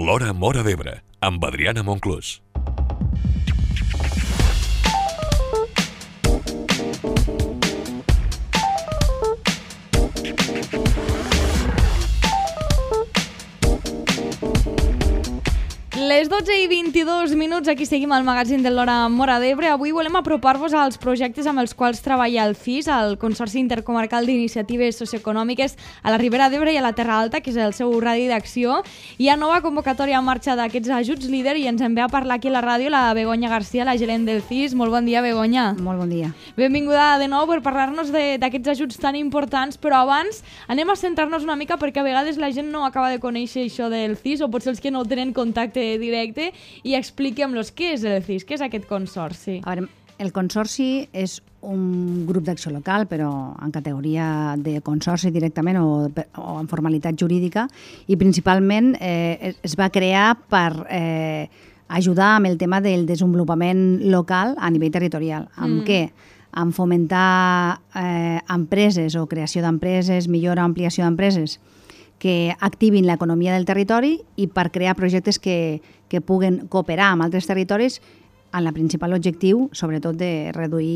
L'Hora Móra d'Ebre, amb Adriana Monclús. Les 12:22, aquí seguim al magazín de l'Hora Móra d'Ebre. Avui volem apropar-vos als projectes amb els quals treballa el CIS, el Consorci Intercomarcal d'Iniciatives Socioeconòmiques a la Ribera d'Ebre i a la Terra Alta, que és el seu radi d'acció. Hi ha nova convocatòria en marxa d'aquests ajuts líder i ens en ve a parlar aquí a la ràdio la Begoña García, la gerent del CIS. Molt bon dia, Begoña. Molt bon dia. Benvinguda de nou per parlar-nos d'aquests ajuts tan importants, però abans anem a centrar-nos una mica perquè a vegades la gent no acaba de conèixer això del CIS, o potser els que no tenen contacte directe, i expliquem-los què és el CIS, què és aquest consorci. A veure, el consorci és un grup d'acció local, però en categoria de consorci directament o en formalitat jurídica, i principalment es va crear per ajudar amb el tema del desenvolupament local a nivell territorial. Amb què? Amb fomentar empreses o creació d'empreses, millora o ampliació d'empreses que activin l'economia del territori i per crear projectes que puguen cooperar amb altres territoris en el principal objectiu, sobretot, de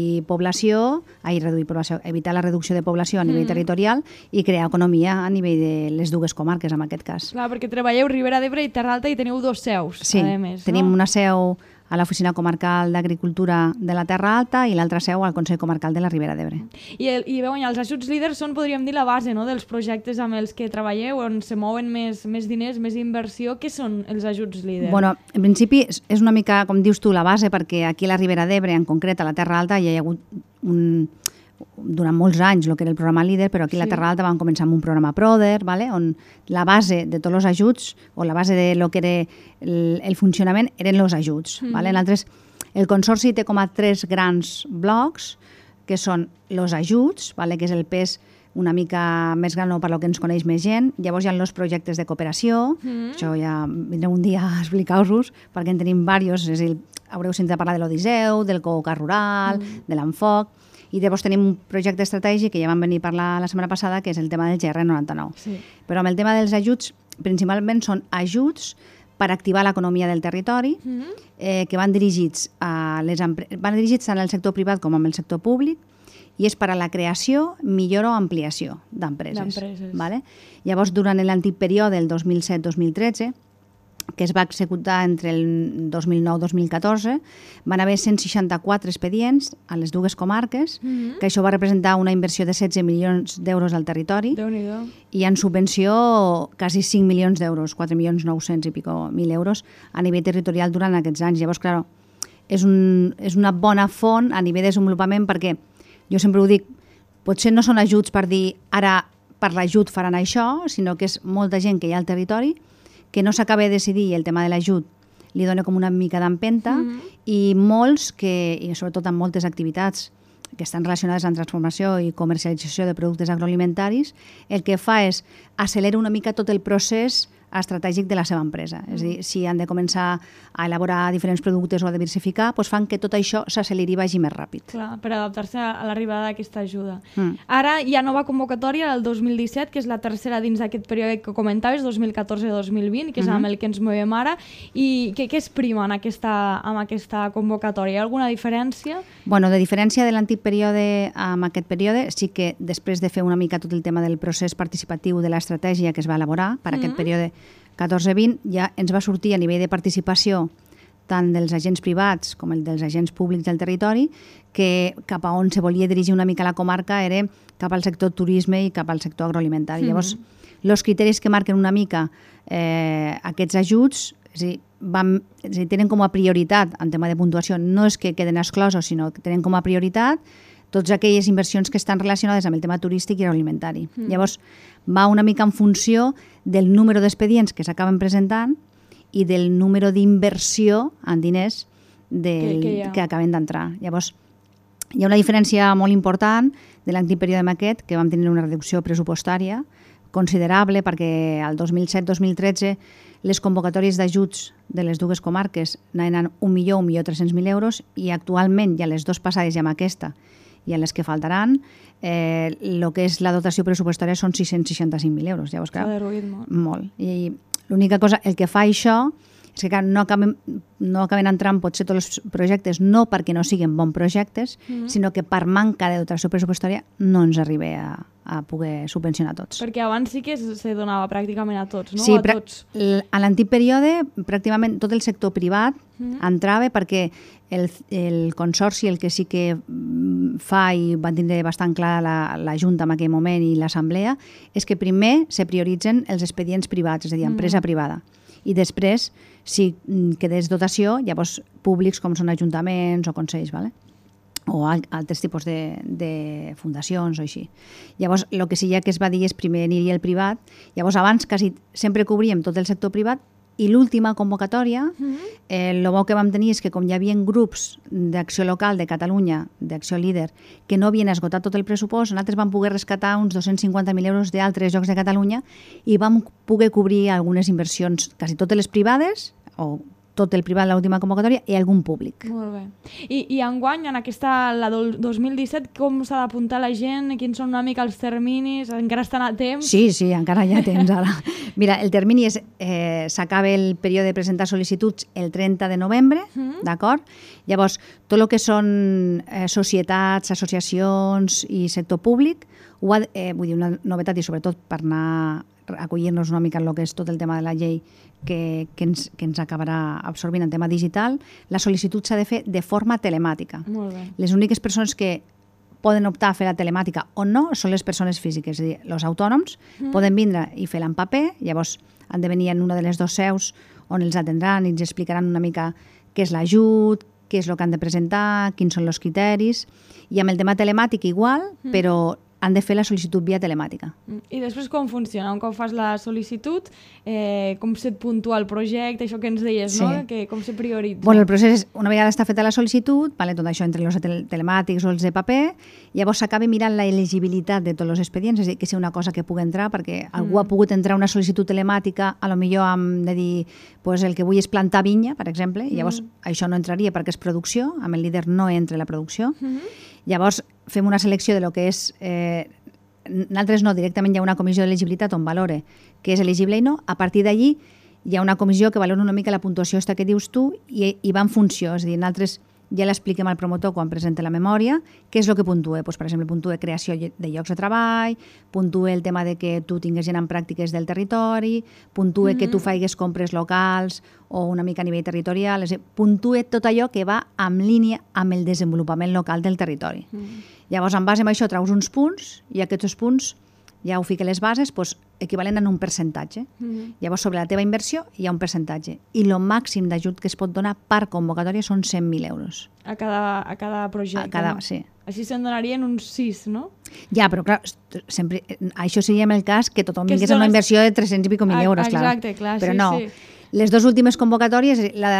evitar la reducció de població a nivell territorial i crear economia a nivell de les dues comarques, en aquest cas. Clar, perquè treballeu Ribera d'Ebre i Terra Alta i teniu dos seus, sí, a més, tenim no? una seu a l'Oficina Comarcal d'Agricultura de la Terra Alta i l'altra seu al Consell Comarcal de la Ribera d'Ebre. I Begoña, els ajuts líders són, podríem dir, la base, no?, dels projectes amb els que treballeu, on se mouen més diners, més inversió. Què són els ajuts líders? Bueno, en principi és una mica, com dius tu, la base, perquè aquí a la Ribera d'Ebre, en concret a la Terra Alta, ja hi ha hagut durant molts anys el que era el programa líder, però aquí a la Terra Alta vam començar amb un programa PRODER, on la base de tots els ajuts, o la base de lo que era el funcionament, eren els ajuts. Nosaltres, el consorci té com a 3 grans blocs, que són els ajuts, que és el pes una mica més gran per lo que ens coneix més gent. Llavors hi ha els projectes de cooperació, això ja vindrem un dia a explicar-vos, perquè en tenim diversos, és a dir, haureu sentit parlar de l'Odisseu, del Coca Rural, de l'Enfoc, i llavors tenim un projecte estratègic que ja vam venir a parlar la setmana passada, que és el tema del GR99. Sí. Però amb el tema dels ajuts, principalment són ajuts per activar l'economia del territori, que van dirigits van dirigits tant al sector privat com al sector públic, i és per a la creació, millora o ampliació d'empreses. Llavors, durant l'antic període, el 2007-2013, que es va executar entre el 2009-2014, van haver 164 expedients a les dues comarques, que això va representar una inversió de 16 milions d'euros al territori, i en subvenció quasi 5 milions d'euros, 4.900.000 i pico mil euros a nivell territorial durant aquests anys. Llavors, clar, és una bona font a nivell de desenvolupament, perquè jo sempre ho dic, potser no són ajuts per dir ara per l'ajut faran això, sinó que és molta gent que hi ha al territori que no s'acaba de decidir i el tema de l'ajut li dona com una mica d'empenta, i molts i sobretot amb moltes activitats que estan relacionades amb transformació i comercialització de productes agroalimentaris, el que fa és accelerar una mica tot el procés estratègic de la seva empresa. És a dir, si han de començar a elaborar diferents productes o a diversificar, doncs fan que tot això s'acceleri i vagi més ràpid. Clar, per adaptar-se a l'arribada d'aquesta ajuda. Ara hi ha nova convocatòria del 2017, que és la tercera dins d'aquest període que comentaves, 2014-2020, que és amb el que ens movem ara. I què es prima amb aquesta convocatòria? Hi ha alguna diferència? Bueno, de diferència de l'antic període amb aquest període, sí que després de fer una mica tot el tema del procés participatiu de l'estratègia que es va elaborar per aquest període 14-20, ja ens va sortir a nivell de participació tant dels agents privats com el dels agents públics del territori, que cap a on se volia dirigir una mica la comarca era cap al sector turisme i cap al sector agroalimentari. Llavors, els criteris que marquen una mica aquests ajuts, és a dir, tenen com a prioritat en tema de puntuació, no és que queden exclosos, sinó que tenen com a prioritat totes aquelles inversions que estan relacionades amb el tema turístic i agroalimentari. Llavors, va una mica en funció del número d'expedients que s'acaben presentant i del número d'inversió en diners que acaben d'entrar. Llavors, hi ha una diferència molt important de l'antic període amb aquest, que vam tenir una reducció pressupostària considerable, perquè al 2007-2013 les convocatòries d'ajuts de les dues comarques anaven a 1.300.000 euros, i actualment, ja les dues passades i amb aquesta, i en les que faltaran, el que és la dotació pressupostària són 665.000 euros. Llavors, clar, s'ha reduït molt. Molt. I L'única cosa, el que fa això és que no acaben entrant potser tots els projectes, no perquè no siguin bons projectes, sinó que per manca de dotació pressupostària no ens arriba a poder subvencionar tots. Perquè abans sí que se donava pràcticament a tots, no? Sí, a tots. a l'antic període pràcticament tot el sector privat entrava perquè el consorci, el que sí que fa i van tindre bastant clar la Junta en aquell moment i l'Assemblea, és que primer se prioritzen els expedients privats, és a dir, empresa privada. I després, si quedés dotació, llavors públics com són ajuntaments o consells, ¿vale? O altres tipus de fundacions o així. Llavors, el que sí que es va dir és primer aniria el privat. Llavors, abans quasi sempre cobríem tot el sector privat i l'última convocatòria, el bo que vam tenir és que com hi havia grups d'acció local de Catalunya, d'acció líder, que no havien esgotat tot el pressupost, nosaltres vam poder rescatar uns 250.000 euros d'altres llocs de Catalunya i vam poder cobrir algunes inversions, quasi totes les privades, o tot el privat, l'última convocatòria, i algun públic. Molt bé. I enguany, en aquesta, la del 2017, com s'ha d'apuntar la gent? Quins són una mica els terminis? Encara estan a temps? Sí, encara hi ha temps ara. Mira, el termini és, s'acaba el període de presentar sol·licituds el 30 de novembre, d'acord? Llavors, tot el que són societats, associacions i sector públic, vull dir, una novetat i sobretot per anar acollir-nos una mica en el que és tot el tema de la llei que ens acabarà absorbint en tema digital, la sol·licitud s'ha de fer de forma telemàtica. Molt bé. Les úniques persones que poden optar a fer la telemàtica o no són les persones físiques, és a dir, els autònoms poden vindre i fer-la en paper, llavors han de venir en una de les dues seus on els atendran i ens explicaran una mica què és l'ajut, què és el que han de presentar, quins són els criteris, i amb el tema telemàtic igual, però han de fer la sol·licitud via telemàtica. I després com funciona? Un cop fas la sol·licitud, com se't puntua el projecte, això que ens deies, Sí. no? Que com se prioritza? Bueno, el procés és, una vegada està feta la sol·licitud, vale, tot això entre els telemàtics o els de paper, llavors s'acaba mirant la elegibilitat de tots els expedients, és a dir, que sigui una cosa que pugui entrar, perquè algú ha pogut entrar una sol·licitud telemàtica, a lo millor amb de dir, pues, el que vull és plantar vinya, per exemple, i llavors això no entraria perquè és producció, amb el líder no entra la producció. Llavors fem una selecció de lo que és... Nosaltres no, directament hi ha una comissió d'elegibilitat on valore què és elegible i no. A partir d'allí hi ha una comissió que valora una mica la puntuació esta que dius tu i va en funció. És a dir, nosaltres ja l'expliquem al promotor quan presenta la memòria, què és el que puntue. Pues, per exemple, puntue creació de llocs de treball, puntue el tema de que tu tingues gent en pràctiques del territori, puntue que tu faigues compres locals o una mica a nivell territorial, és a dir, puntue tot allò que va en línia amb el desenvolupament local del territori. Llavors, en base a això, traus uns punts i aquests punts ja ho fica les bases, doncs, equivalent a un percentatge. Llavors, sobre la teva inversió hi ha un percentatge. I el màxim d'ajut que es pot donar per convocatòria són 100.000 euros. A cada projecte, no? Sí. Així se'n donarien uns 6, no? Ja, però clar, sempre, això seria el cas que tothom Que es vingués a una dones- inversió de 300 i pico mil euros, clar. Exacte, clar, però sí, no. sí. Les dues últimes convocatòries,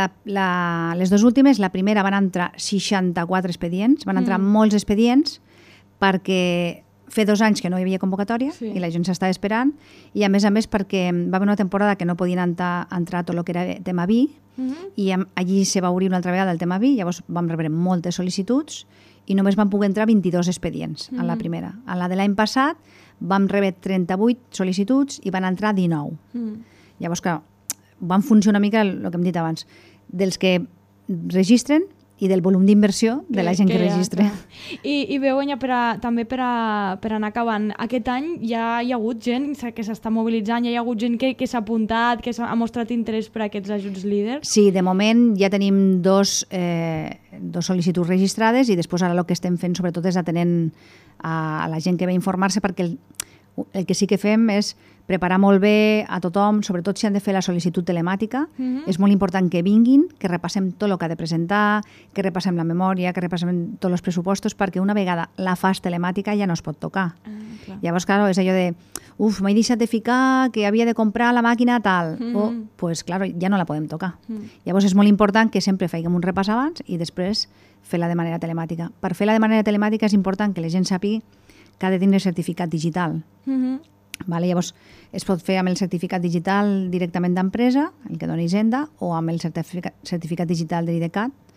les dues últimes, la primera van entrar 64 expedients, van entrar molts expedients perquè fer 2 anys que no hi havia convocatòria Sí. i la gent s'estava esperant i a més perquè va haver una temporada que no podien entrar tot el que era tema vi i allí se va obrir una altra vegada el tema vi, llavors vam rebre moltes sol·licituds i només van poder entrar 22 expedients en la primera. En la de l'any passat vam rebre 38 sol·licituds i van entrar 19. Llavors, clar, van funcionar una mica el que hem dit abans, dels que registren i del volum d'inversió de la gent que hi ha, registra. clar. I Begoña, també per anar acabant, aquest any ja hi ha hagut gent que s'està mobilitzant, ja hi ha hagut gent que s'ha apuntat, que ha mostrat interès per aquests ajuts líders? Sí, de moment ja tenim dos sol·licituds registrades i després ara el que estem fent sobretot és atenent a la gent que ve a informar-se perquè el que sí que fem és preparar molt bé a tothom, sobretot si han de fer la sol·licitud telemàtica. És molt important que vinguin, que repassem tot el que ha de presentar, que repassem la memòria, que repassem tots els pressupostos, perquè una vegada la fas telemàtica ja no es pot tocar. Clar. Llavors, clar, és allò de m'he deixat de ficar que havia de comprar la màquina tal. Pues, clar, ja no la podem tocar. Llavors és molt important que sempre faiguem un repàs abans i després fer-la de manera telemàtica. Per fer-la de manera telemàtica és important que la gent sàpiga que ha de tindre certificat digital. Vale? Llavors, es pot fer amb el certificat digital directament d'empresa, el que dona Hisenda, o amb el certificat digital de l'IDCAT,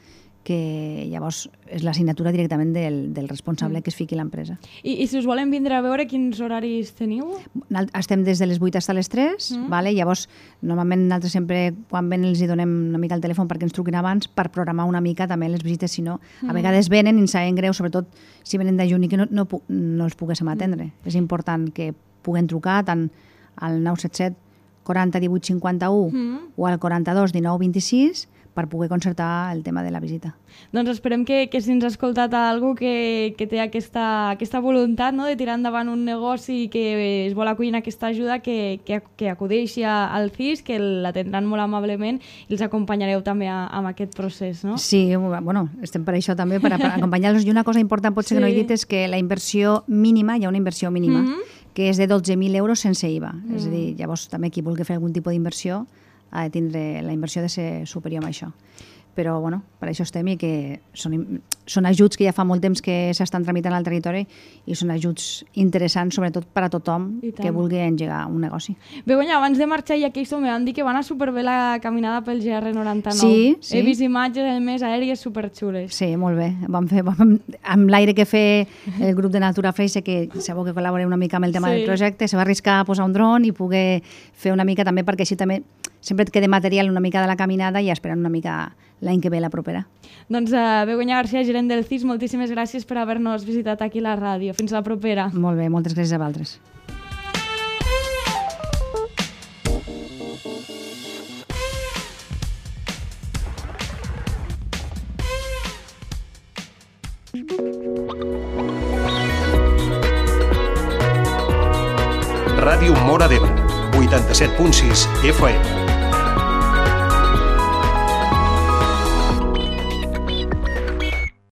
que llavors és la signatura directament del responsable que es fiqui a l'empresa. I si us volen vindre a veure, quins horaris teniu? Estem des de les 8 fins a les 3, vale? Llavors normalment nosaltres sempre quan venen els hi donem una mica el telèfon perquè ens truquin abans per programar una mica també les visites, si no, a vegades venen i ens saben greu, sobretot si venen de juny i que no els poguéssim atendre. És important que puguen trucar tant al 977 40 18 51 o al 42 19 26 per poder concertar el tema de la visita. Doncs esperem que si ens ha escoltat algú que té aquesta voluntat, no?, de tirar endavant un negoci i que es vol acollir en aquesta ajuda, que acudeixi al CIS, que l'atendran molt amablement i els acompanyareu també amb aquest procés, no? Sí, bueno, estem per això també, per acompanyar-los. I una cosa important potser que no he dit és que la inversió mínima, hi ha una inversió mínima, que és de 12.000 euros sense IVA. És a dir, llavors també qui vulgui fer algun tipus d'inversió ha de tindre la inversió de ser superior a això. Però, bueno, per això estem i que són ajuts que ja fa molt temps que s'estan tramitant al territori i són ajuts interessants, sobretot per a tothom que vulgui engegar un negoci. Begoña, abans de marxar i aquí me van dir que va anar superbé la caminada pel GR99. Sí. He vist imatges més aèries superxules. Sí, molt bé. Amb l'aire que fer el grup de Natura Freixe, que sabeu que col·laborem una mica amb el tema del projecte, se va arriscar a posar un dron i poder fer una mica també, perquè així també sempre et queda material una mica de la caminada i esperant una mica l'any que ve, la propera. Doncs Begoña García, gerent del CIS, moltíssimes gràcies per haver-nos visitat aquí a la ràdio. Fins la propera. Molt bé, moltes gràcies a vosaltres. Ràdio Móra d'Ebre, 87.6 FM.